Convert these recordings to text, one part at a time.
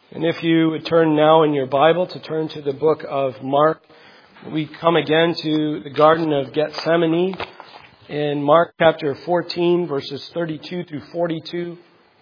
And if you would turn now in your Bible to turn to the book of Mark, we come again to the Garden of Gethsemane in Mark chapter 14, verses 32 through 42.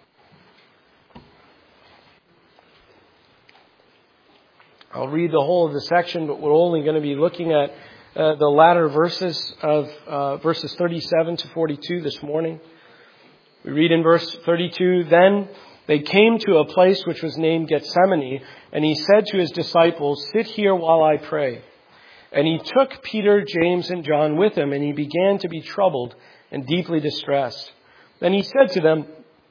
I'll read the whole of the section, but we're only going to be looking at the latter verses of verses 37 to 42 this morning. We read in verse 32, "Then they came to a place which was named Gethsemane, and he said to his disciples, 'Sit here while I pray.' And he took Peter, James, and John with him, and he began to be troubled and deeply distressed. Then he said to them,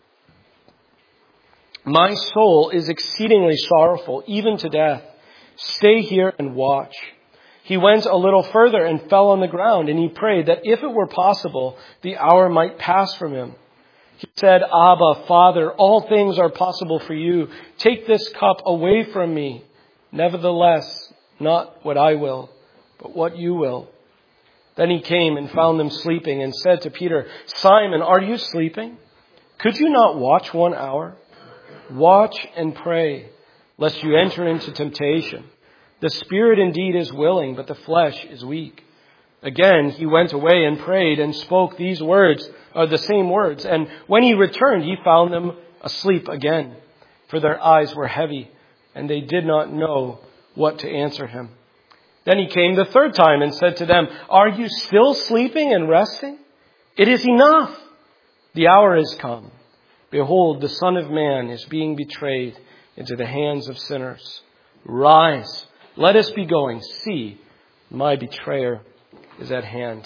'My soul is exceedingly sorrowful, even to death. Stay here and watch.' He went a little further and fell on the ground, and he prayed that if it were possible, the hour might pass from him. He said, 'Abba, Father, all things are possible for you. Take this cup away from me. Nevertheless, not what I will, but what you will.' Then he came and found them sleeping and said to Peter, 'Simon, are you sleeping? Could you not watch 1 hour? Watch and pray, lest you enter into temptation. The spirit indeed is willing, but the flesh is weak.' Again, he went away and prayed and spoke these words, or the same words. And when he returned, he found them asleep again, for their eyes were heavy, and they did not know what to answer him. Then he came the third time and said to them, 'Are you still sleeping and resting? It is enough. The hour is come. Behold, the Son of Man is being betrayed into the hands of sinners. Rise, let us be going. See, my betrayer is at hand.'"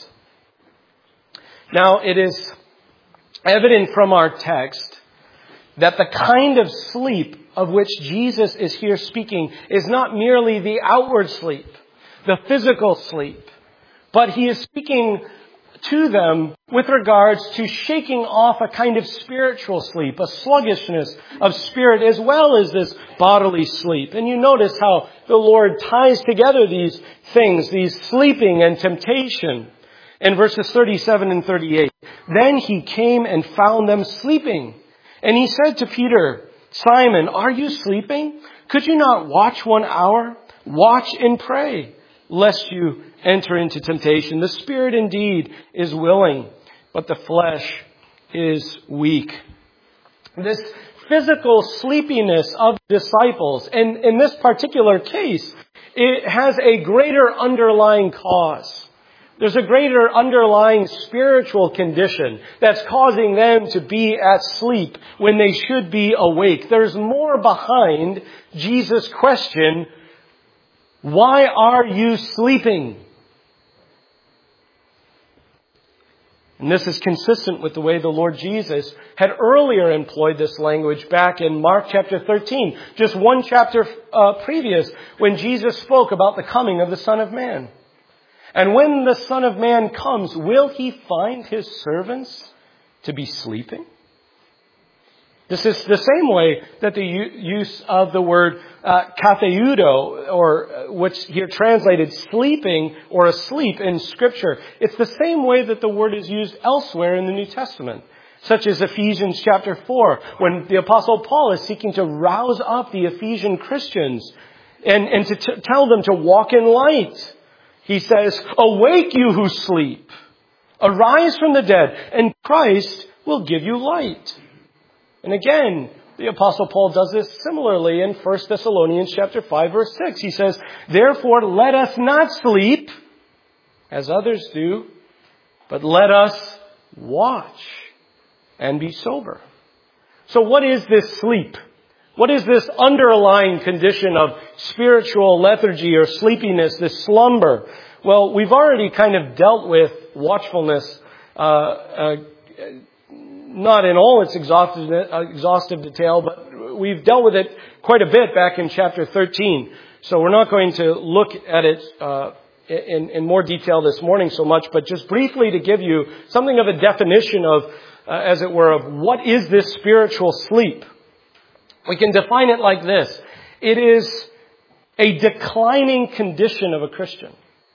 Now, it is evident from our text that the kind of sleep of which Jesus is here speaking is not merely the outward sleep, the physical sleep, but he is speaking to them with regards to shaking off a kind of spiritual sleep, a sluggishness of spirit as well as this bodily sleep. And you notice how the Lord ties together these things, these sleeping and temptation, in verses 37 and 38. "Then he came and found them sleeping. And he said to Peter, 'Simon, are you sleeping? Could you not watch 1 hour? Watch and pray, lest you enter into temptation. The spirit indeed is willing, but the flesh is weak.'" This physical sleepiness of disciples, and in this particular case, it has a greater underlying cause. There's a greater underlying spiritual condition that's causing them to be at sleep when they should be awake. There's more behind Jesus' question, "Why are you sleeping?" And this is consistent with the way the Lord Jesus had earlier employed this language back in Mark chapter 13, just one chapter previous, when Jesus spoke about the coming of the Son of Man. "And when the Son of Man comes, will he find his servants to be sleeping?" This is the same way that the use of the word katheudo, or what's here translated sleeping or asleep in Scripture. It's the same way that the word is used elsewhere in the New Testament, such as Ephesians chapter 4, when the Apostle Paul is seeking to rouse up the Ephesian Christians and to tell them to walk in light. He says, "Awake, you who sleep. Arise from the dead, and Christ will give you light." And again, the Apostle Paul does this similarly in 1 Thessalonians chapter 5, verse 6. He says, "Therefore let us not sleep as others do, but let us watch and be sober." So what is this sleep? What is this underlying condition of spiritual lethargy or sleepiness, this slumber? Well, we've already kind of dealt with watchfulness, not in all its exhaustive detail, but we've dealt with it quite a bit back in chapter 13. So we're not going to look at it in more detail this morning so much, but just briefly to give you something of a definition of, as it were, of what is this spiritual sleep. We can define it like this. It is a declining condition of a Christian.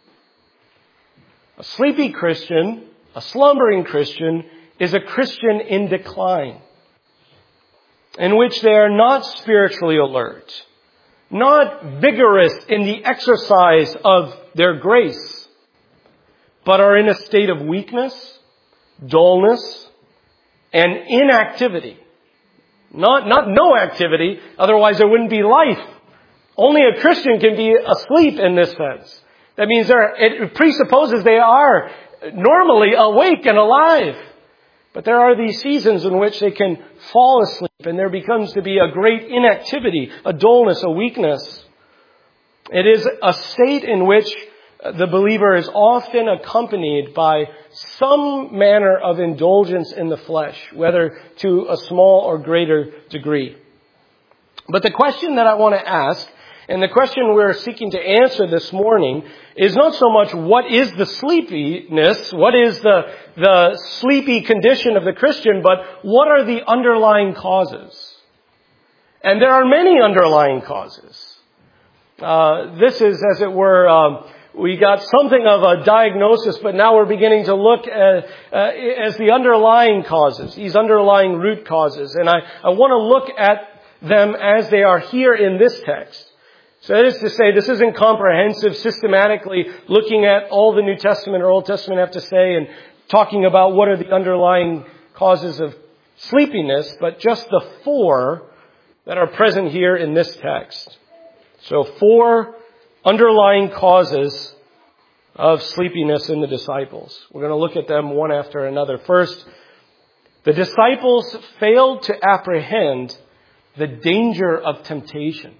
A sleepy Christian, a slumbering Christian, is a Christian in decline. in which they are not spiritually alert, not vigorous in the exercise of their grace, but are in a state of weakness, dullness, and inactivity. Not no activity, otherwise there wouldn't be life. Only a Christian can be asleep in this sense. That means it presupposes they are normally awake and alive. But there are these seasons in which they can fall asleep, and there becomes to be a great inactivity, a dullness, a weakness. It is a state in which the believer is often accompanied by some manner of indulgence in the flesh, whether to a small or greater degree. But the question that I want to ask, and the question we're seeking to answer this morning, is not so much what is the sleepiness, what is the sleepy condition of the Christian, but what are the underlying causes? And there are many underlying causes. This is, as it were, we got something of a diagnosis, but now we're beginning to look at as the underlying causes, these underlying root causes. And I want to look at them as they are here in this text. So that is to say, this isn't comprehensive, systematically looking at all the New Testament or Old Testament have to say and talking about what are the underlying causes of sleepiness, but just the 4 that are present here in this text. So 4 underlying causes of sleepiness in the disciples. We're going to look at them one after another. First, the disciples failed to apprehend the danger of temptation.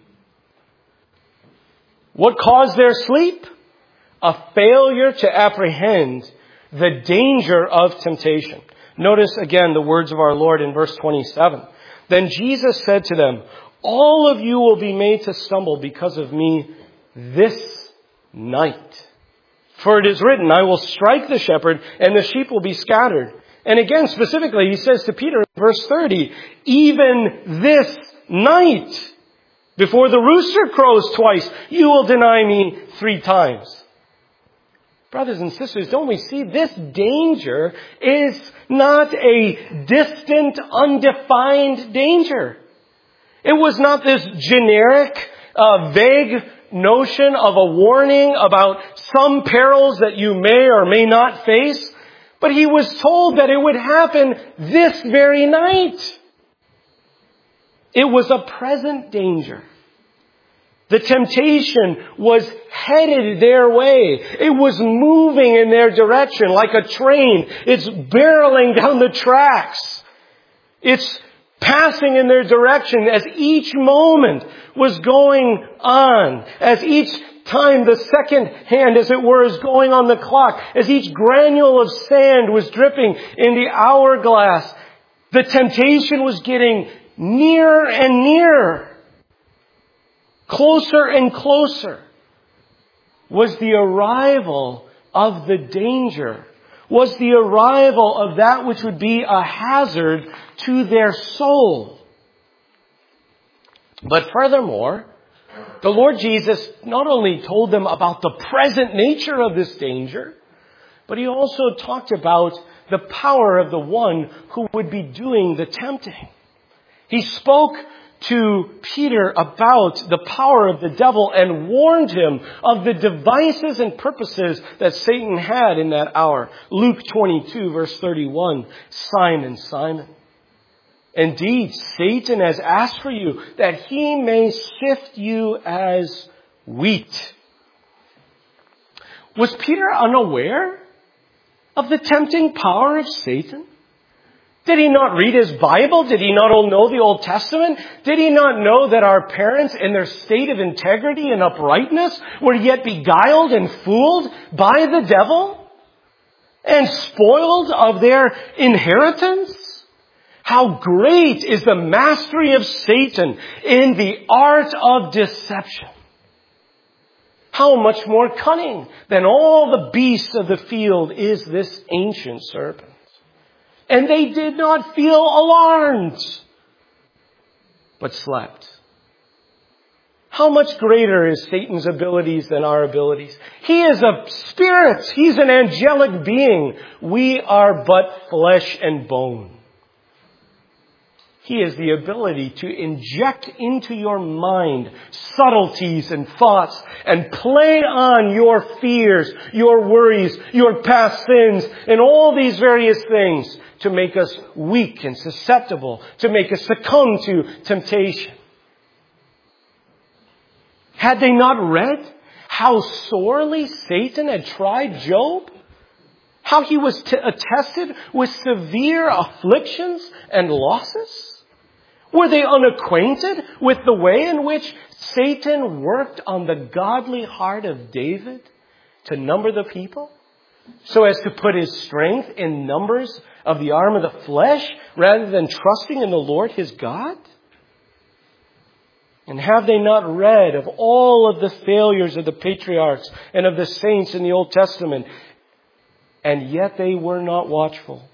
What caused their sleep? A failure to apprehend the danger of temptation. Notice again the words of our Lord in verse 27. Then Jesus said to them, all of you will be made to stumble because of me this night. For it is written, I will strike the shepherd and the sheep will be scattered. And again, specifically, he says to Peter in verse 30, even this night, before the rooster crows twice, you will deny me 3 times. Brothers and sisters, don't we see this danger is not a distant, undefined danger. It was not this generic, vague notion of a warning about some perils that you may or may not face, but he was told that it would happen this very night. It was a present danger. The temptation was headed their way. It was moving in their direction like a train. It's barreling down the tracks. It's passing in their direction as each moment was going on. As each time the second hand, as it were, is going on the clock. As each granule of sand was dripping in the hourglass. The temptation was getting nearer and nearer. Closer and closer was the arrival of the danger, was the arrival of that which would be a hazard to their soul. But furthermore, the Lord Jesus not only told them about the present nature of this danger, but he also talked about the power of the one who would be doing the tempting. He spoke to Peter about the power of the devil and warned him of the devices and purposes that Satan had in that hour. Luke 22 verse 31, Simon, Simon, indeed Satan has asked for you that he may sift you as wheat. Was Peter unaware of the tempting power of Satan? Did he not read his Bible? Did he not know the Old Testament? Did he not know that our parents in their state of integrity and uprightness were yet beguiled and fooled by the devil and spoiled of their inheritance? How great is the mastery of Satan in the art of deception. How much more cunning than all the beasts of the field is this ancient serpent. And they did not feel alarmed, but slept. How much greater is Satan's abilities than our abilities? He is a spirit. He's an angelic being. We are but flesh and bone. He has the ability to inject into your mind subtleties and thoughts and play on your fears, your worries, your past sins, and all these various things to make us weak and susceptible, to make us succumb to temptation. Had they not read how sorely Satan had tried Job? How he was attested with severe afflictions and losses? Were they unacquainted with the way in which Satan worked on the godly heart of David to number the people, so as to put his strength in numbers of the arm of the flesh rather than trusting in the Lord his God? And have they not read of all of the failures of the patriarchs and of the saints in the Old Testament? And yet they were not watchful.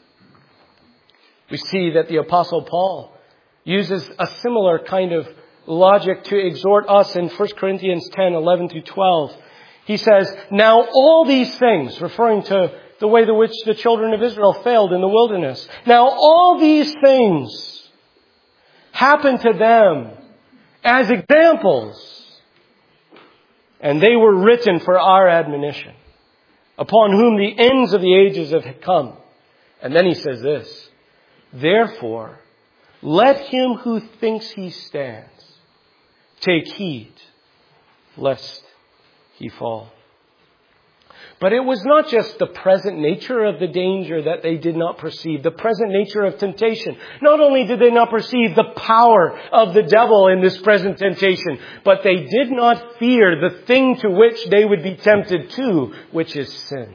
We see that the Apostle Paul uses a similar kind of logic to exhort us in 1 Corinthians 10, 11 through 12. He says, now all these things, referring to the way in which the children of Israel failed in the wilderness. Now all these things happened to them as examples, and they were written for our admonition, upon whom the ends of the ages have come. And then he says this, therefore, let him who thinks he stands take heed, lest he fall. But it was not just the present nature of the danger that they did not perceive, the present nature of temptation. Not only did they not perceive the power of the devil in this present temptation, but they did not fear the thing to which they would be tempted to, which is sin.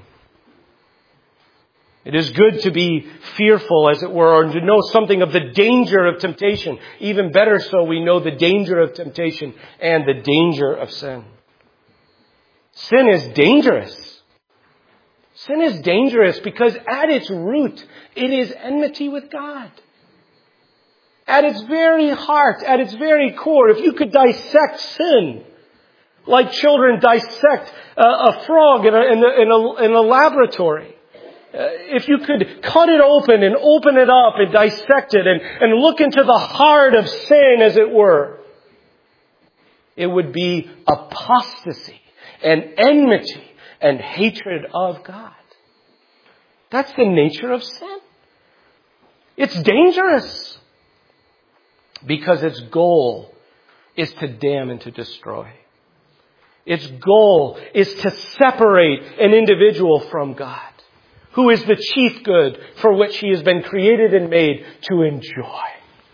It is good to be fearful, as it were, or to know something of the danger of temptation. Even better so, we know the danger of temptation and the danger of sin. Sin is dangerous. Sin is dangerous because at its root, it is enmity with God. At its very heart, at its very core, if you could dissect sin, like children dissect a frog in a laboratory, if you could cut it open and open it up and dissect it and look into the heart of sin, as it were, it would be apostasy and enmity and hatred of God. That's the nature of sin. It's dangerous because its goal is to damn and to destroy. Its goal is to separate an individual from God, who is the chief good for which he has been created and made to enjoy.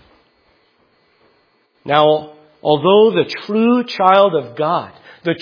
Now, although the true child of God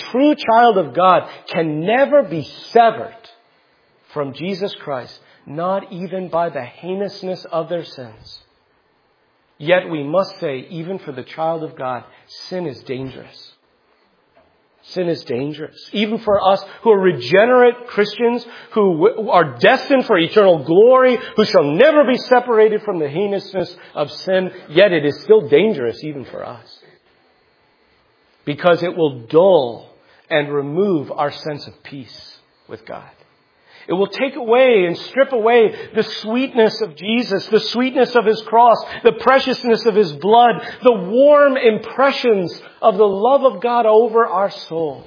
can never be severed from Jesus Christ, not even by the heinousness of their sins. Yet we must say, even for the child of God, sin is dangerous. Sin is dangerous. Even for us who are regenerate Christians, who are destined for eternal glory, who shall never be separated from the heinousness of sin, yet it is still dangerous even for us. Because it will dull and remove our sense of peace with God. It will take away and strip away the sweetness of Jesus, the sweetness of His cross, the preciousness of His blood, the warm impressions of the love of God over our soul.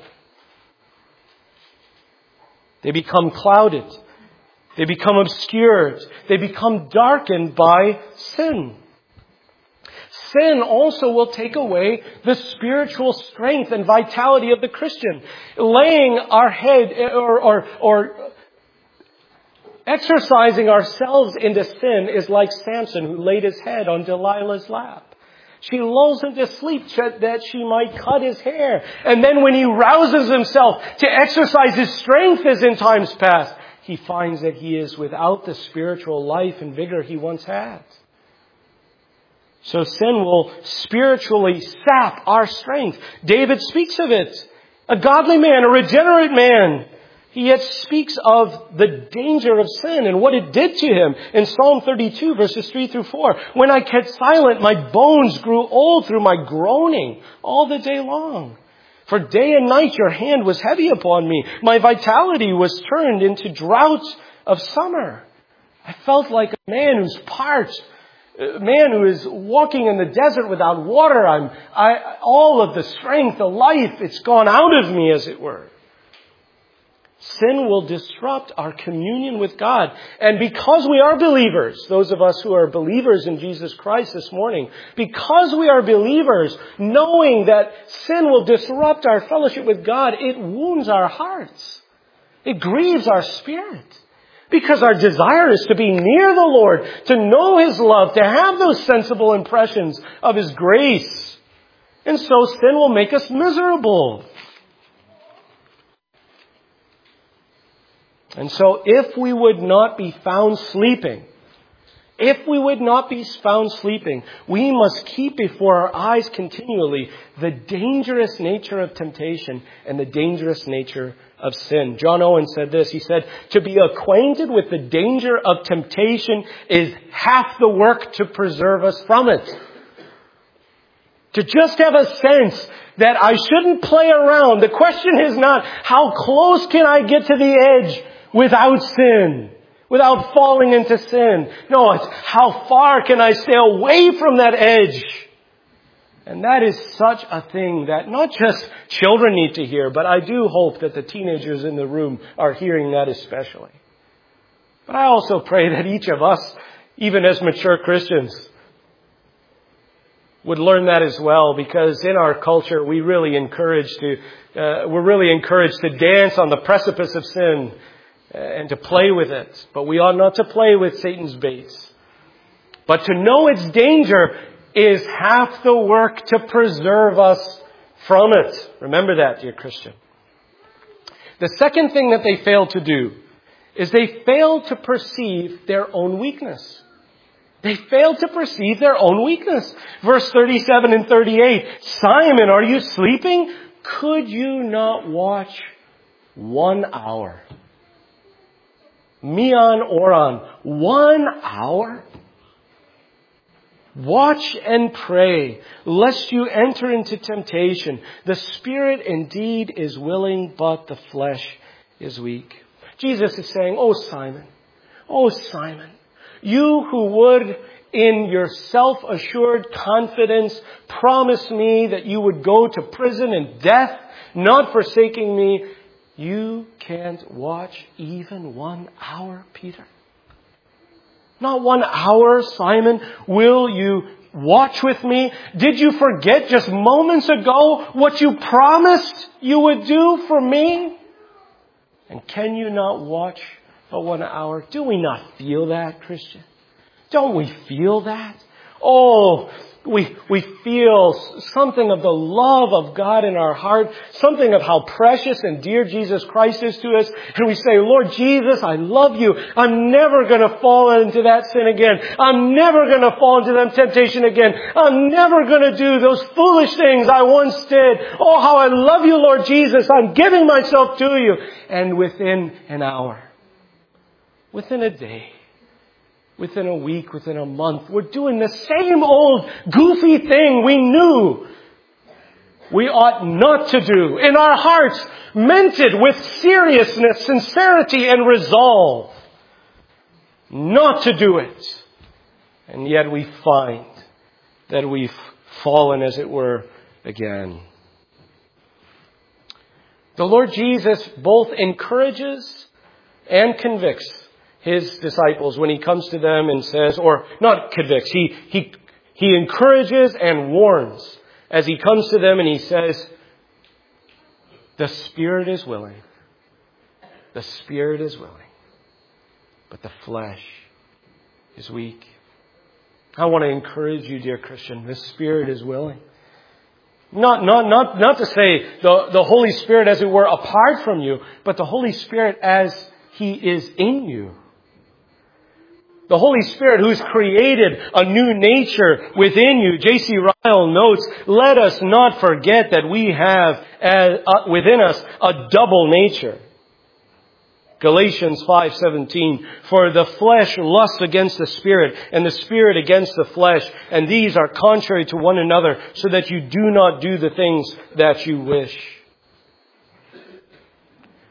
They become clouded. They become obscured. They become darkened by sin. Sin also will take away the spiritual strength and vitality of the Christian. Laying our head or exercising ourselves into sin is like Samson, who laid his head on Delilah's lap. She lulls him to sleep that she might cut his hair. And then when he rouses himself to exercise his strength as in times past, he finds that he is without the spiritual life and vigor he once had. So sin will spiritually sap our strength. David speaks of it. A godly man, a regenerate man, he yet speaks of the danger of sin and what it did to him in Psalm 32, verses 3 through 4. When I kept silent, my bones grew old through my groaning all the day long. For day and night your hand was heavy upon me. My vitality was turned into droughts of summer. I felt like a man who's parched man who is walking in the desert without water. All of the strength, the life, it's gone out of me, as it were. Sin will disrupt our communion with God. And because we are believers, those of us who are believers in Jesus Christ this morning, because we are believers, knowing that sin will disrupt our fellowship with God, it wounds our hearts. It grieves our spirit. Because our desire is to be near the Lord, to know His love, to have those sensible impressions of His grace. And so sin will make us miserable. And so if we would not be found sleeping, we must keep before our eyes continually the dangerous nature of temptation and the dangerous nature of sin. John Owen said this. He said, "To be acquainted with the danger of temptation is half the work to preserve us from it." To just have a sense that I shouldn't play around. The question is not, how close can I get to the edge without sin, without falling into sin? No, it's how far can I stay away from that edge? And that is such a thing that not just children need to hear, but I do hope that the teenagers in the room are hearing that especially. But I also pray that each of us, even as mature Christians, would learn that as well, because in our culture we're really encouraged to dance on the precipice of sin and to play with it. But we ought not to play with Satan's baits. But to know its danger is half the work to preserve us from it. Remember that, dear Christian. The second thing that they failed to do is they failed to perceive their own weakness. They failed to perceive their own weakness. Verse 37 and 38. "Simon, are you sleeping? Could you not watch 1 hour?" Mian oran. 1 hour? "Watch and pray, lest you enter into temptation. The spirit indeed is willing, but the flesh is weak." Jesus is saying, oh Simon, you who would, in your self-assured confidence, promise me that you would go to prison and death, not forsaking me, you can't watch even 1 hour, Peter? Not 1 hour, Simon, will you watch with me? Did you forget just moments ago what you promised you would do for me? And can you not watch for 1 hour? Do we not feel that, Christian? Don't we feel that? Oh, we feel something of the love of God in our heart, something of how precious and dear Jesus Christ is to us. And we say, Lord Jesus, I love you. I'm never going to fall into that sin again. I'm never going to fall into that temptation again. I'm never going to do those foolish things I once did. Oh, how I love you, Lord Jesus. I'm giving myself to you. And within an hour, within a day, within a week, within a month, we're doing the same old goofy thing we knew we ought not to do. In our hearts, meant it with seriousness, sincerity, and resolve not to do it. And yet we find that we've fallen, as it were, again. The Lord Jesus both encourages and convicts His disciples when He comes to them and says, or not convicts, He encourages and warns as He comes to them and He says, the spirit is willing. The spirit is willing. But the flesh is weak. I want to encourage you, dear Christian, the spirit is willing. Not to say the Holy Spirit, as it were, apart from you, but the Holy Spirit as He is in you. The Holy Spirit who's created a new nature within you. J.C. Ryle notes, let us not forget that we have within us a double nature. Galatians 5:17, for the flesh lusts against the Spirit, and the Spirit against the flesh, and these are contrary to one another, so that you do not do the things that you wish.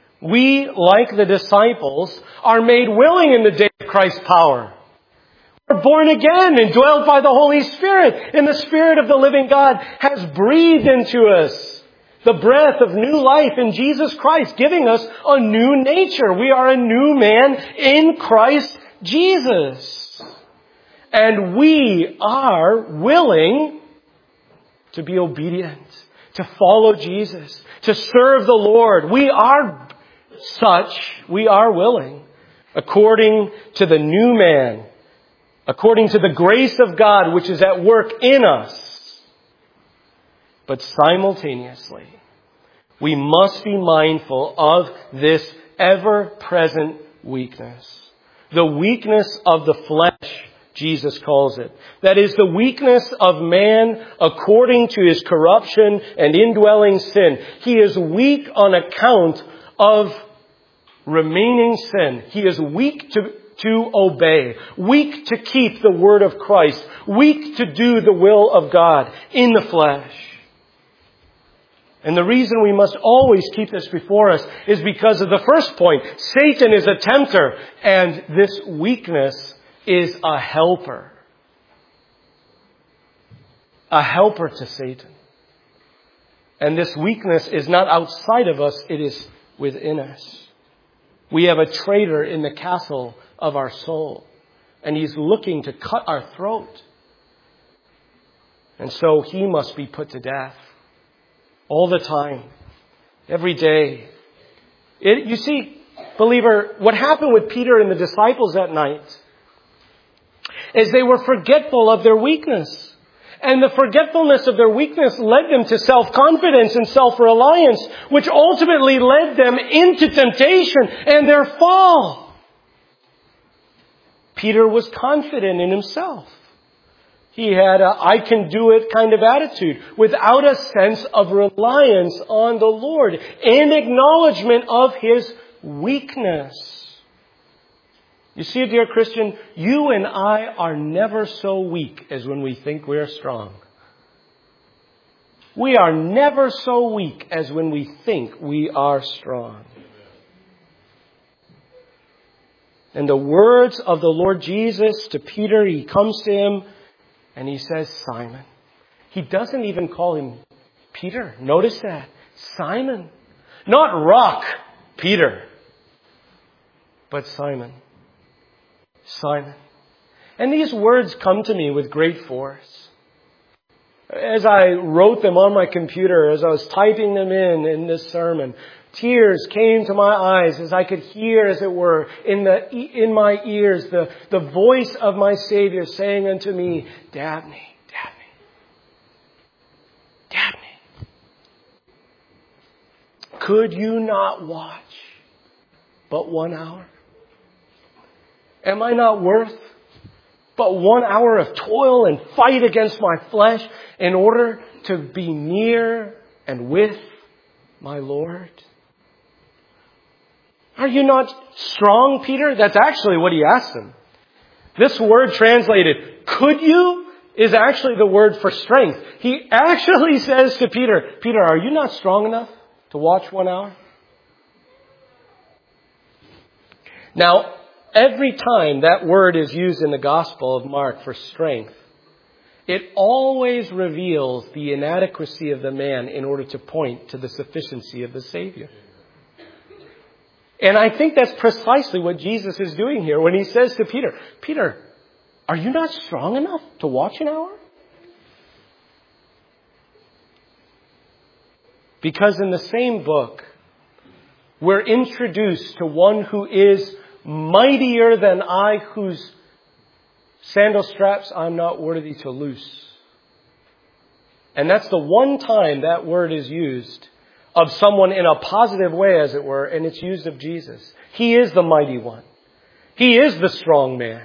We, like the disciples, are made willing in the day of Christ's power. are born again and dwelled by the Holy Spirit. And the Spirit of the living God has breathed into us the breath of new life in Jesus Christ, giving us a new nature. We are a new man in Christ Jesus. And we are willing to be obedient, to follow Jesus, to serve the Lord. We are willing, according to the new man, according to the grace of God which is at work in us. But simultaneously, we must be mindful of this ever-present weakness. The weakness of the flesh, Jesus calls it. That is the weakness of man according to his corruption and indwelling sin. He is weak on account of remaining sin. He is weak to obey, weak to keep the word of Christ, weak to do the will of God in the flesh. And the reason we must always keep this before us is because of the first point. Satan is a tempter, and this weakness is a helper. A helper to Satan. And this weakness is not outside of us, it is within us. We have a traitor in the castle of our soul, and he's looking to cut our throat. And so he must be put to death. All the time. Every day. You see, believer, what happened with Peter and the disciples that night is they were forgetful of their weakness. And the forgetfulness of their weakness led them to self-confidence and self-reliance, which ultimately led them into temptation and their fall. Peter was confident in himself. He had a I can do it kind of attitude without a sense of reliance on the Lord and acknowledgement of his weakness. You see, dear Christian, you and I are never so weak as when we think we are strong. We are never so weak as when we think we are strong. And the words of the Lord Jesus to Peter, he comes to him and he says, Simon. He doesn't even call him Peter. Notice that. Simon. Not Rock Peter, but Simon. Simon. And these words come to me with great force. As I wrote them on my computer, as I was typing them in this sermon, tears came to my eyes as I could hear, as it were, in my ears, the voice of my Savior saying unto me, Dabney, Dabney, Dabney, could you not watch but 1 hour? Am I not worth but 1 hour of toil and fight against my flesh in order to be near and with my Lord? Are you not strong, Peter? That's actually what he asked him. This word translated, could you, is actually the word for strength. He actually says to Peter, Peter, are you not strong enough to watch 1 hour? Now, every time that word is used in the Gospel of Mark for strength, it always reveals the inadequacy of the man in order to point to the sufficiency of the Savior. And I think that's precisely what Jesus is doing here when he says to Peter, Peter, are you not strong enough to watch an hour? Because in the same book, we're introduced to one who is mightier than I, whose sandal straps I'm not worthy to loose. And that's the one time that word is used of someone in a positive way, as it were, and it's used of Jesus. He is the mighty one. He is the strong man.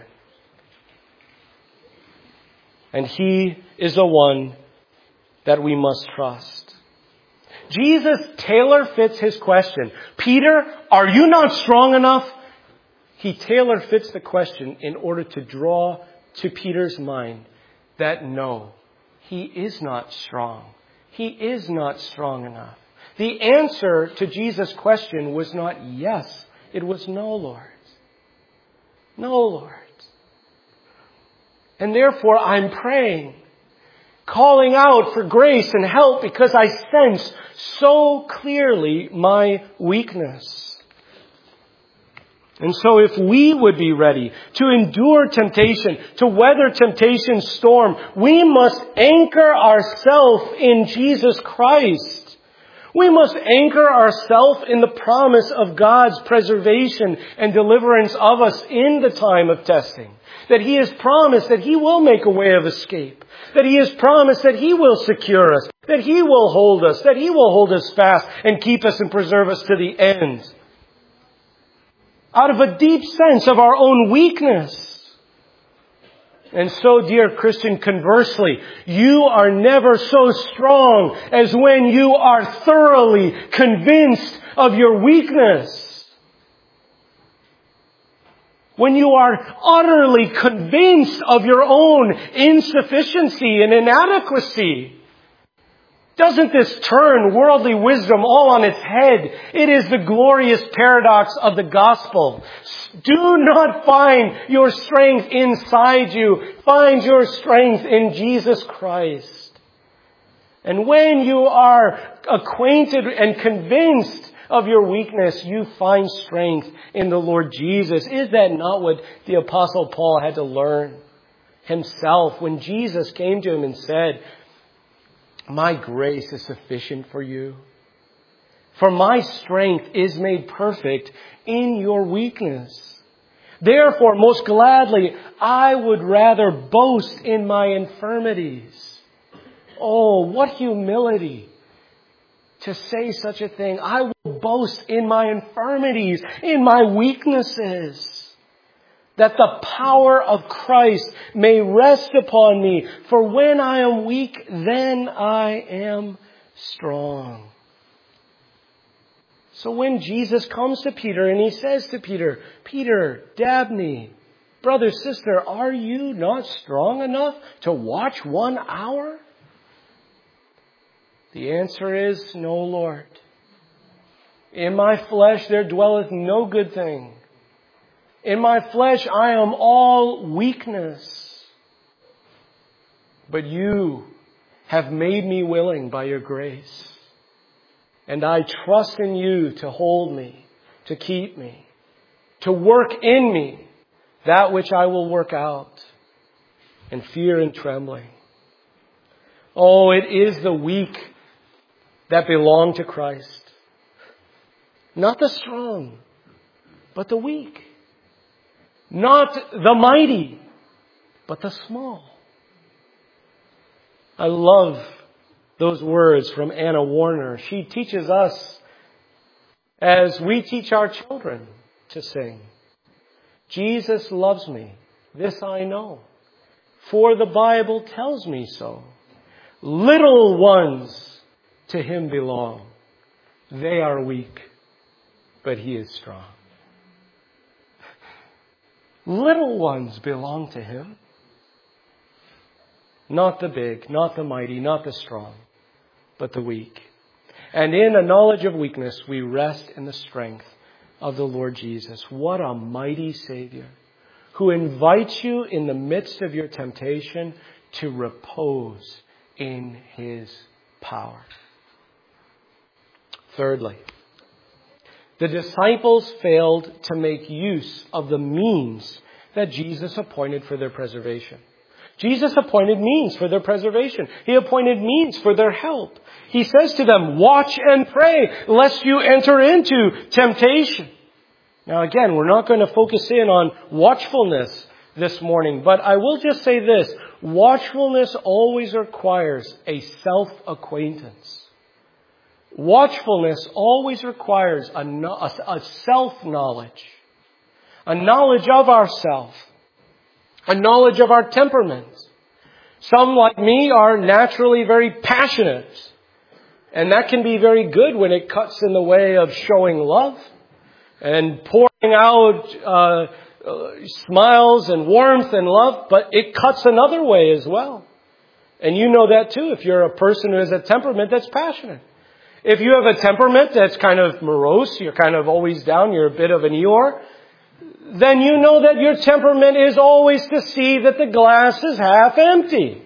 And he is the one that we must trust. Jesus tailor-fits his question. Peter, are you not strong enough? He tailor-fits the question in order to draw to Peter's mind that no, he is not strong. He is not strong enough. The answer to Jesus' question was not yes. It was no, Lord. No, Lord. And therefore I'm praying, calling out for grace and help because I sense so clearly my weakness. And so if we would be ready to endure temptation, to weather temptation's storm, we must anchor ourselves in Jesus Christ. We must anchor ourselves in the promise of God's preservation and deliverance of us in the time of testing. That He has promised that He will make a way of escape. That He has promised that He will secure us. That He will hold us. That He will hold us fast and keep us and preserve us to the end. Out of a deep sense of our own weakness. And so, dear Christian, conversely, you are never so strong as when you are thoroughly convinced of your weakness. When you are utterly convinced of your own insufficiency and inadequacy. Doesn't this turn worldly wisdom all on its head? It is the glorious paradox of the gospel. Do not find your strength inside you. Find your strength in Jesus Christ. And when you are acquainted and convinced of your weakness, you find strength in the Lord Jesus. Is that not what the Apostle Paul had to learn himself when Jesus came to him and said, "My grace is sufficient for you. For my strength is made perfect in your weakness. Therefore, most gladly, I would rather boast in my infirmities." Oh, what humility to say such a thing. I will boast in my infirmities, in my weaknesses, that the power of Christ may rest upon me. For when I am weak, then I am strong. So when Jesus comes to Peter and He says to Peter, "Peter, Dabney, brother, sister, are you not strong enough to watch 1 hour?" The answer is, "No, Lord. In my flesh there dwelleth no good thing. In my flesh I am all weakness. But you have made me willing by your grace. And I trust in you to hold me, to keep me, to work in me that which I will work out in fear and trembling." Oh, it is the weak that belong to Christ. Not the strong, but the weak. Not the mighty, but the small. I love those words from Anna Warner. She teaches us as we teach our children to sing. "Jesus loves me, this I know, for the Bible tells me so. Little ones to Him belong. They are weak, but He is strong." Little ones belong to Him. Not the big, not the mighty, not the strong, but the weak. And in a knowledge of weakness, we rest in the strength of the Lord Jesus. What a mighty Savior who invites you in the midst of your temptation to repose in His power. Thirdly, the disciples failed to make use of the means that Jesus appointed for their preservation. Jesus appointed means for their preservation. He appointed means for their help. He says to them, "Watch and pray, lest you enter into temptation." Now again, we're not going to focus in on watchfulness this morning, but I will just say this. Watchfulness always requires a self-acquaintance. Watchfulness always requires a self-knowledge, a knowledge of ourself, a knowledge of our temperament. Some, like me, are naturally very passionate, and that can be very good when it cuts in the way of showing love and pouring out smiles and warmth and love, but it cuts another way as well. And you know that too if you're a person who has a temperament that's passionate. If you have a temperament that's kind of morose, you're kind of always down, you're a bit of an Eeyore, then you know that your temperament is always to see that the glass is half empty.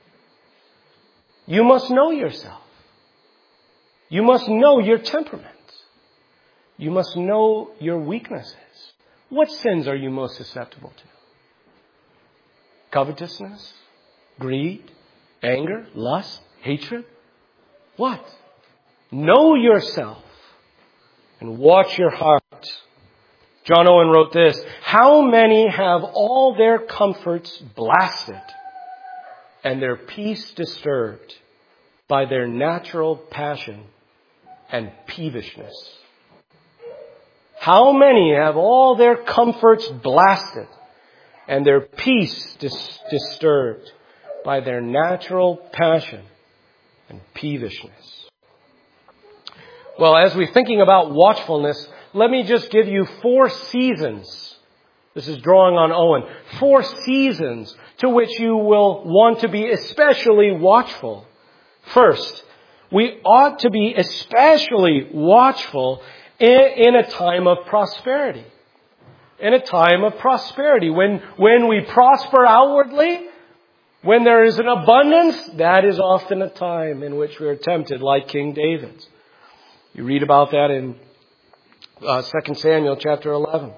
You must know yourself. You must know your temperament. You must know your weaknesses. What sins are you most susceptible to? Covetousness, greed, anger, lust, hatred? What? Know yourself and watch your heart. John Owen wrote this, "How many have all their comforts blasted and their peace disturbed by their natural passion and peevishness." How many have all their comforts blasted and their peace disturbed by their natural passion and peevishness? Well, as we're thinking about watchfulness, let me just give you 4 seasons. This is drawing on Owen. 4 seasons to which you will want to be especially watchful. First, we ought to be especially watchful in a time of prosperity. In a time of prosperity. When we prosper outwardly, when there is an abundance, that is often a time in which we are tempted, like King David. You read about that in 2 Samuel chapter 11.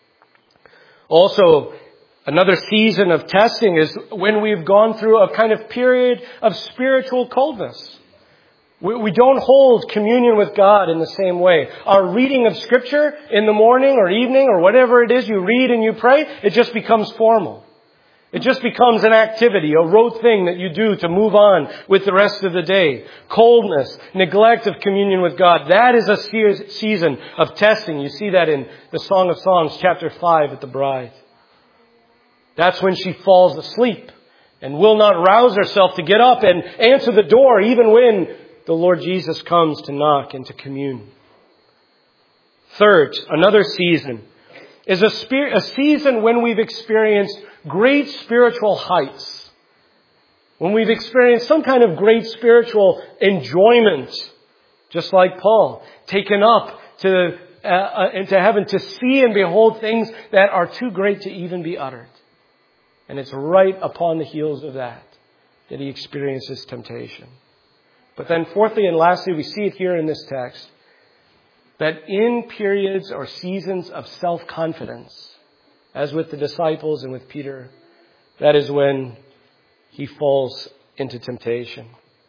Also, another season of testing is when we've gone through a kind of period of spiritual coldness. We don't hold communion with God in the same way. Our reading of Scripture in the morning or evening or whatever it is you read and you pray, it just becomes formal. It just becomes an activity, a rote thing that you do to move on with the rest of the day. Coldness, neglect of communion with God, that is a season of testing. You see that in the Song of Songs, chapter 5 at the bride. That's when she falls asleep and will not rouse herself to get up and answer the door even when the Lord Jesus comes to knock and to commune. Third, another season is a season when we've experienced great spiritual heights. When we've experienced some kind of great spiritual enjoyment, just like Paul, taken up into heaven to see and behold things that are too great to even be uttered. And it's right upon the heels of that he experiences temptation. But then fourthly and lastly, we see it here in this text, that in periods or seasons of self-confidence, as with the disciples and with Peter, that is when he falls into temptation.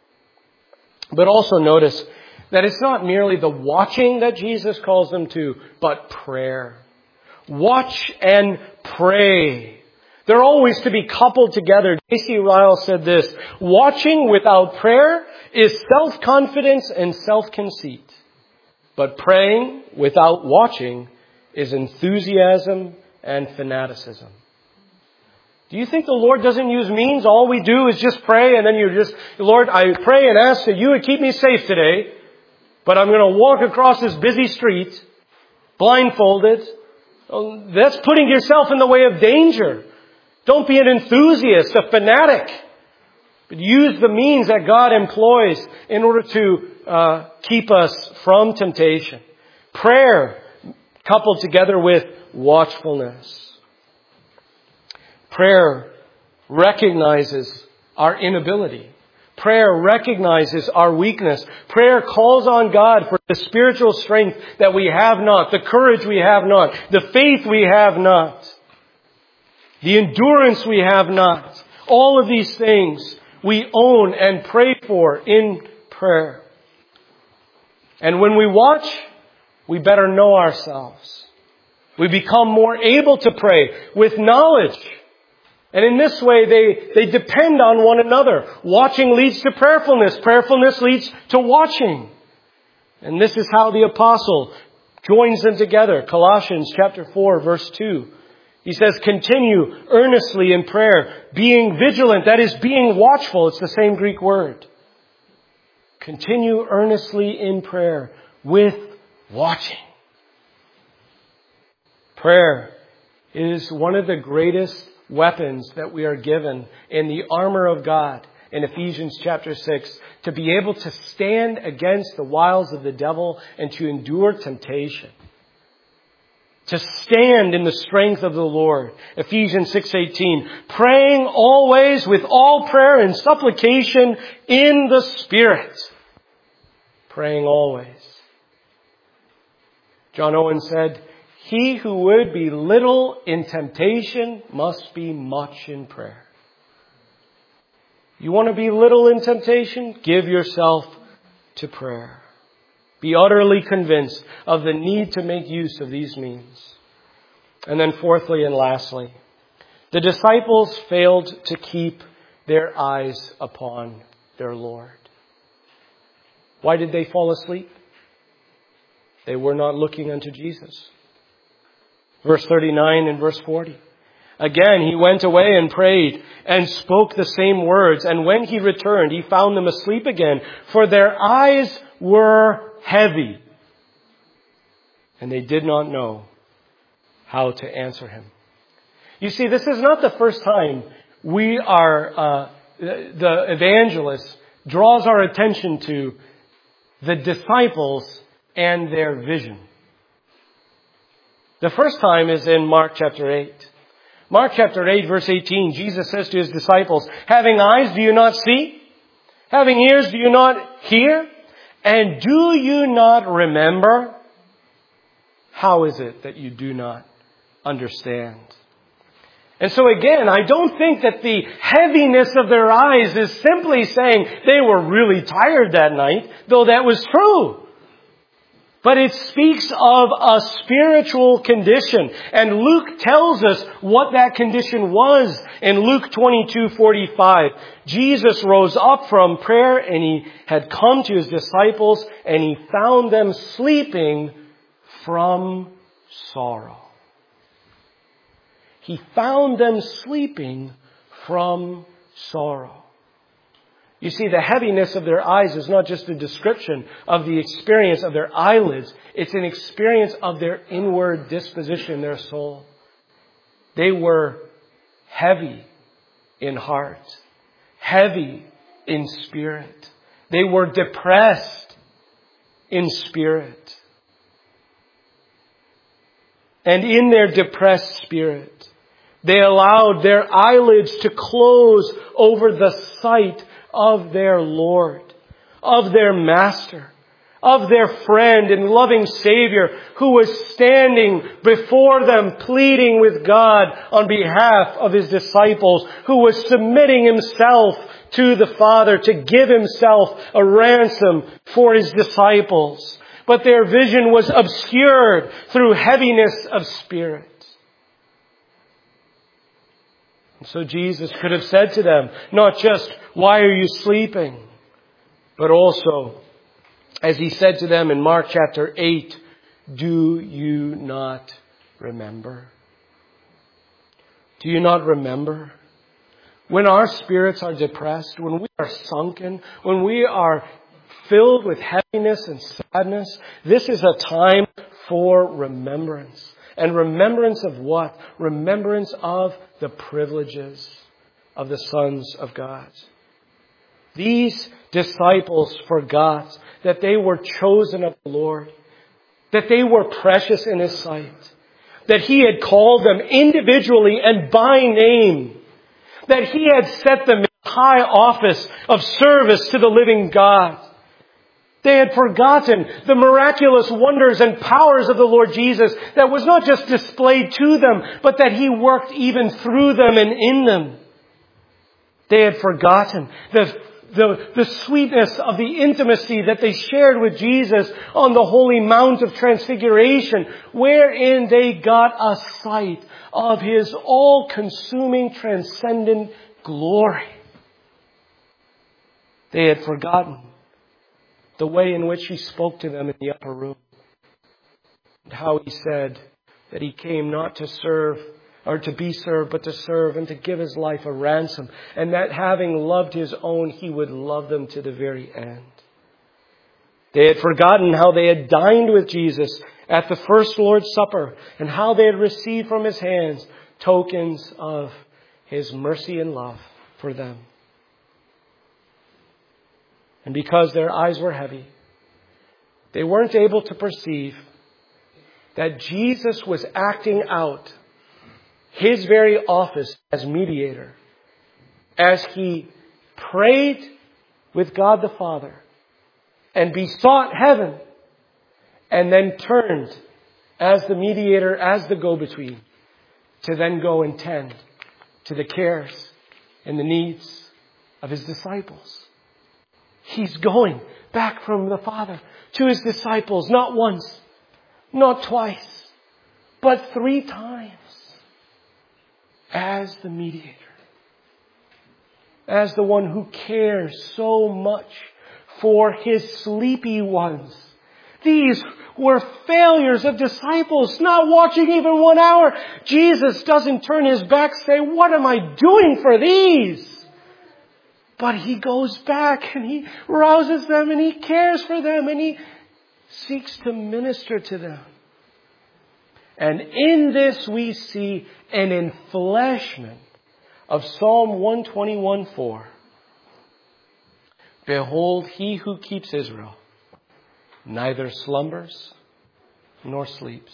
But also notice that it's not merely the watching that Jesus calls them to, but prayer. Watch and pray. They're always to be coupled together. J.C. Ryle said this, "Watching without prayer is self-confidence and self-conceit. But praying without watching is enthusiasm and fanaticism." Do you think the Lord doesn't use means? All we do is just pray and then Lord, I pray and ask that you would keep me safe today, but I'm going to walk across this busy street blindfolded. That's putting yourself in the way of danger. Don't be an enthusiast, a fanatic. But use the means that God employs in order to keep us from temptation. Prayer coupled together with watchfulness. Prayer recognizes our inability. Prayer recognizes our weakness. Prayer calls on God for the spiritual strength that we have not, the courage we have not, the faith we have not, the endurance we have not. All of these things we own and pray for in prayer. And when we watch, we better know ourselves. We become more able to pray with knowledge. And in this way, they depend on one another. Watching leads to prayerfulness. Prayerfulness leads to watching. And this is how the apostle joins them together. Colossians chapter 4, verse 2. He says, "Continue earnestly in prayer, being vigilant." That is, being watchful. It's the same Greek word. Continue earnestly in prayer with watching. Prayer is one of the greatest weapons that we are given in the armor of God in Ephesians chapter 6 to be able to stand against the wiles of the devil and to endure temptation. to stand in the strength of the Lord. Ephesians 6:18, praying always with all prayer and supplication in the Spirit. Praying always. John Owen said, he who would be little in temptation must be much in prayer. You want to be little in temptation? Give yourself to prayer. Be utterly convinced of the need to make use of these means. And then fourthly and lastly, the disciples failed to keep their eyes upon their Lord. Why did they fall asleep? They were not looking unto Jesus. Verse 39 and verse 40. Again, he went away and prayed and spoke the same words. And when he returned, he found them asleep again, for their eyes were heavy. And they did not know how to answer him. You see, this is not the first time the evangelist draws our attention to the disciples and their vision. The first time is in Mark chapter 8. Mark chapter 8 verse 18, Jesus says to his disciples, having eyes, do you not see? Having ears, do you not hear? And do you not remember? How is it that you do not understand? And so again, I don't think that the heaviness of their eyes is simply saying they were really tired that night, though that was true. But it speaks of a spiritual condition. And Luke tells us what that condition was in Luke 22:45. Jesus rose up from prayer and he had come to his disciples and he found them sleeping from sorrow. He found them sleeping from sorrow. You see, the heaviness of their eyes is not just a description of the experience of their eyelids. It's an experience of their inward disposition, their soul. They were heavy in heart, heavy in spirit. They were depressed in spirit. And in their depressed spirit, they allowed their eyelids to close over the sight of their Lord, of their Master, of their friend and loving Savior who was standing before them pleading with God on behalf of his disciples, who was submitting himself to the Father to give himself a ransom for his disciples. But their vision was obscured through heaviness of spirit. So Jesus could have said to them, not just, why are you sleeping? But also, as he said to them in Mark chapter 8, do you not remember? Do you not remember? When our spirits are depressed, when we are sunken, when we are filled with heaviness and sadness, this is a time for remembrance. And remembrance of what? Remembrance of the privileges of the sons of God. These disciples forgot that they were chosen of the Lord, that they were precious in His sight, that He had called them individually and by name, that He had set them in high office of service to the living God. They had forgotten the miraculous wonders and powers of the Lord Jesus that was not just displayed to them, but that He worked even through them and in them. They had forgotten the sweetness of the intimacy that they shared with Jesus on the holy Mount of Transfiguration, wherein they got a sight of His all-consuming, transcendent glory. They had forgotten the way in which He spoke to them in the upper room, and how He said that He came not to serve or to be served, but to serve and to give His life a ransom, and that having loved His own, He would love them to the very end. They had forgotten how they had dined with Jesus at the first Lord's Supper, and how they had received from His hands tokens of His mercy and love for them. And because their eyes were heavy, they weren't able to perceive that Jesus was acting out His very office as mediator as He prayed with God the Father and besought heaven and then turned as the mediator, as the go-between, to then go and tend to the cares and the needs of His disciples. He's going back from the Father to His disciples, not once, not twice, but 3 times as the mediator, as the one who cares so much for His sleepy ones. These were failures of disciples, not watching even 1 hour. Jesus doesn't turn His back, say, what am I doing for these? But He goes back and He rouses them and He cares for them and He seeks to minister to them. And in this we see an enfleshment of Psalm 121:4. Behold, He who keeps Israel neither slumbers nor sleeps.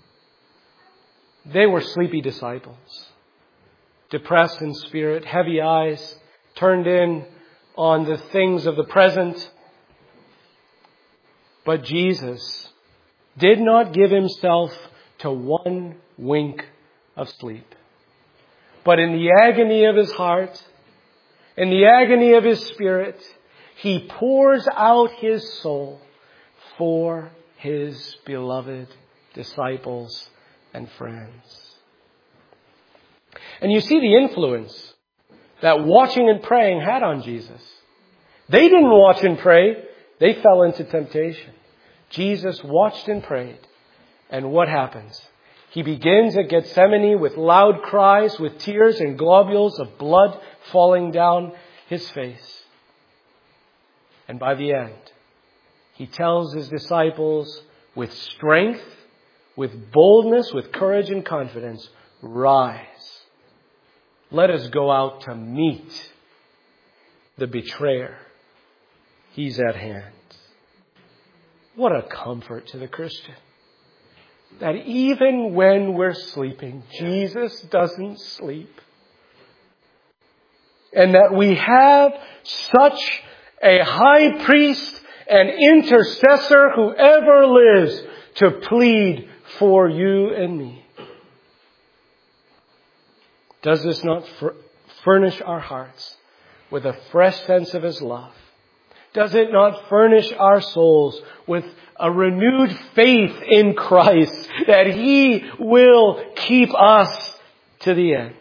They were sleepy disciples, depressed in spirit, heavy eyes, turned in on the things of the present. But Jesus did not give Himself to 1 wink of sleep. But in the agony of His heart, in the agony of His spirit, He pours out His soul for His beloved disciples and friends. And you see the influence that watching and praying had on Jesus. They didn't watch and pray. They fell into temptation. Jesus watched and prayed. And what happens? He begins at Gethsemane with loud cries, with tears and globules of blood falling down His face. And by the end, He tells His disciples with strength, with boldness, with courage and confidence, rise. Let us go out to meet the betrayer. He's at hand. What a comfort to the Christian. That even when we're sleeping, Jesus doesn't sleep. And that we have such a high priest and intercessor who ever lives to plead for you and me. Does this not furnish our hearts with a fresh sense of His love? Does it not furnish our souls with a renewed faith in Christ that He will keep us to the end?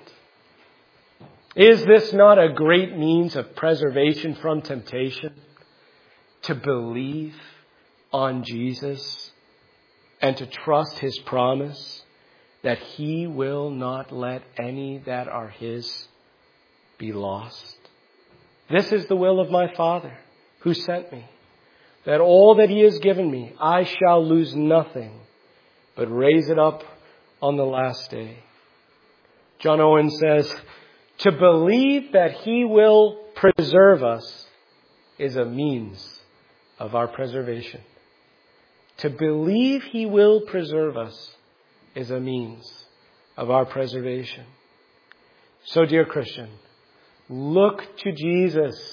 Is this not a great means of preservation from temptation? To believe on Jesus and to trust His promise that He will not let any that are His be lost. This is the will of my Father who sent me, that all that He has given me, I shall lose nothing, but raise it up on the last day. John Owen says, to believe that He will preserve us is a means of our preservation. To believe He will preserve us is a means of our preservation. So, dear Christian, look to Jesus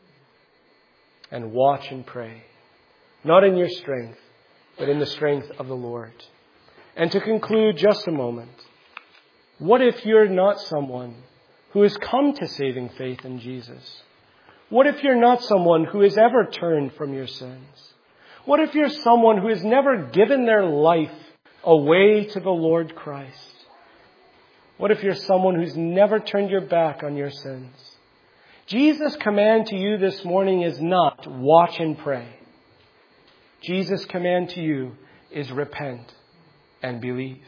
and watch and pray. Not in your strength, but in the strength of the Lord. And to conclude, just a moment. What if you're not someone who has come to saving faith in Jesus? What if you're not someone who has ever turned from your sins? What if you're someone who has never given their life away to the Lord Christ? What if you're someone who's never turned your back on your sins? Jesus' command to you this morning is not watch and pray. Jesus' command to you is repent and believe.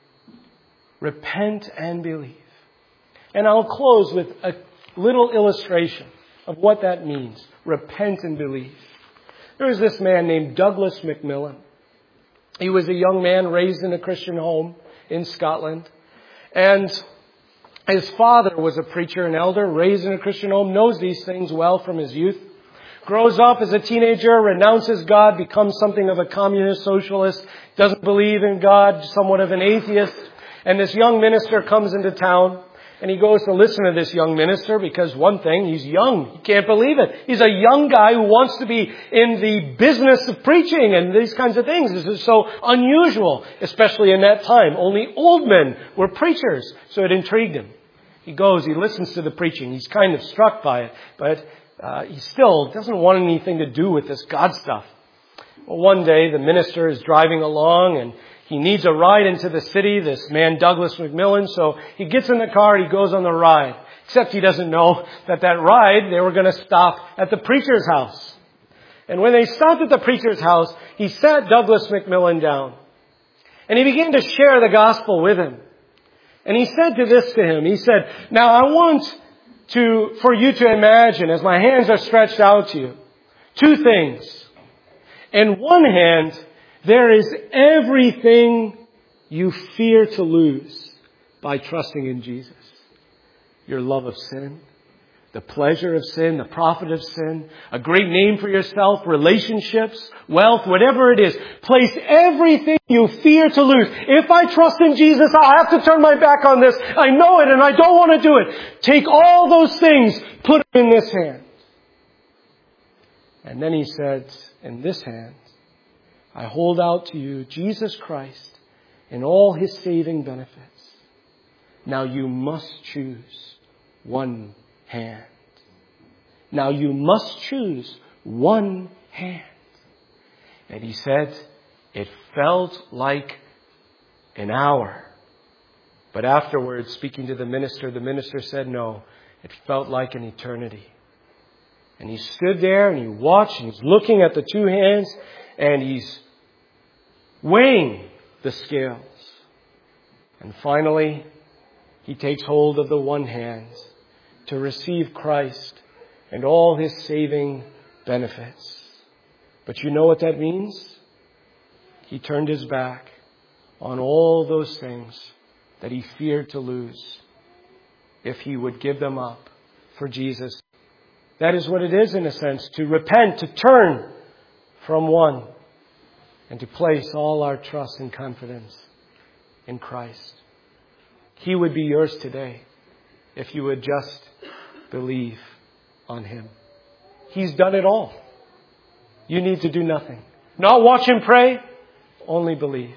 Repent and believe. And I'll close with a little illustration of what that means. Repent and believe. There was this man named Douglas Macmillan. He was a young man raised in a Christian home in Scotland. And his father was a preacher and elder, raised in a Christian home, knows these things well from his youth. grows up as a teenager, renounces God, becomes something of a communist socialist, doesn't believe in God, somewhat of an atheist. And this young minister comes into town, and he goes to listen to this young minister because one thing, he's young. He can't believe it. He's a young guy who wants to be in the business of preaching and these kinds of things. This is so unusual, especially in that time. Only old men were preachers, so it intrigued him. He goes, he listens to the preaching. He's kind of struck by it, but he still doesn't want anything to do with this God stuff. Well, one day the minister is driving along and he needs a ride into the city, this man Douglas McMillan, so he gets in the car and he goes on the ride. Except he doesn't know that ride, they were going to stop at the preacher's house. And when they stopped at the preacher's house, he sat Douglas McMillan down. And he began to share the gospel with him. And he said to him, he said, now I want for you to imagine, as my hands are stretched out to you, two things. In one hand, there is everything you fear to lose by trusting in Jesus. Your love of sin, the pleasure of sin, the profit of sin, a great name for yourself, relationships, wealth, whatever it is. Place everything you fear to lose. If I trust in Jesus, I'll have to turn my back on this. I know it and I don't want to do it. Take all those things, put them in this hand. And then he said, in this hand, I hold out to you Jesus Christ and all His saving benefits. Now you must choose one hand. Now you must choose one hand. And he said, it felt like an hour. But afterwards, speaking to the minister said, no, it felt like an eternity. And he stood there and he watched and he's looking at the two hands and he's weighing the scales. And finally, he takes hold of the one hand to receive Christ and all His saving benefits. But you know what that means? He turned his back on all those things that he feared to lose if he would give them up for Jesus. That is what it is, in a sense, to repent, to turn from one, and to place all our trust and confidence in Christ. He would be yours today if you would just believe on Him. He's done it all. You need to do nothing. Not watch Him pray, only believe.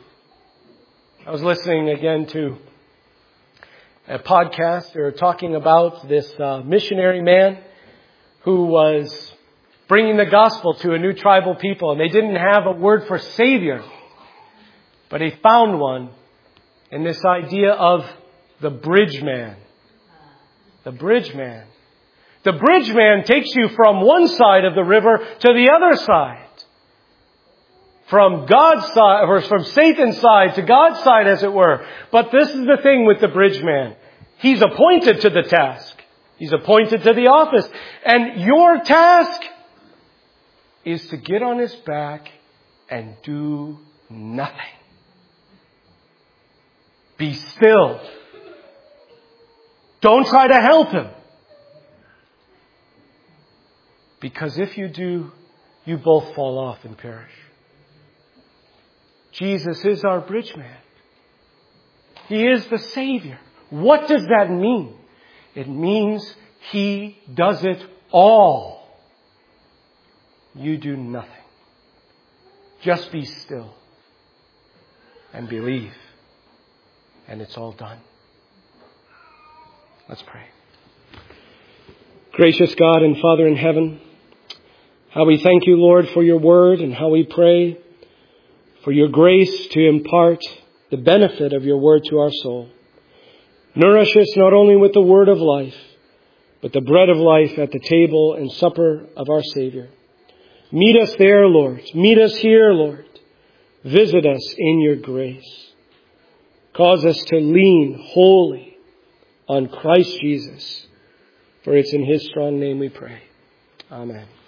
I was listening again to a podcast. They were talking about this missionary man who was bringing the gospel to a new tribal people, and they didn't have a word for Savior. But he found one in this idea of the bridge man. The bridge man. The bridge man takes you from one side of the river to the other side. From God's side, or from Satan's side to God's side, as it were. But this is the thing with the bridge man. He's appointed to the task. He's appointed to the office. And your task is to get on his back and do nothing. Be still. Don't try to help him. Because if you do, you both fall off and perish. Jesus is our bridge man. He is the Savior. What does that mean? It means He does it all. You do nothing. Just be still and believe. And it's all done. Let's pray. Gracious God and Father in heaven, how we thank you, Lord, for your word, and how we pray for your grace to impart the benefit of your word to our soul. Nourish us not only with the word of life, but the bread of life at the table and supper of our Savior. Meet us there, Lord. Meet us here, Lord. Visit us in your grace. Cause us to lean wholly on Christ Jesus. For it's in His strong name we pray. Amen.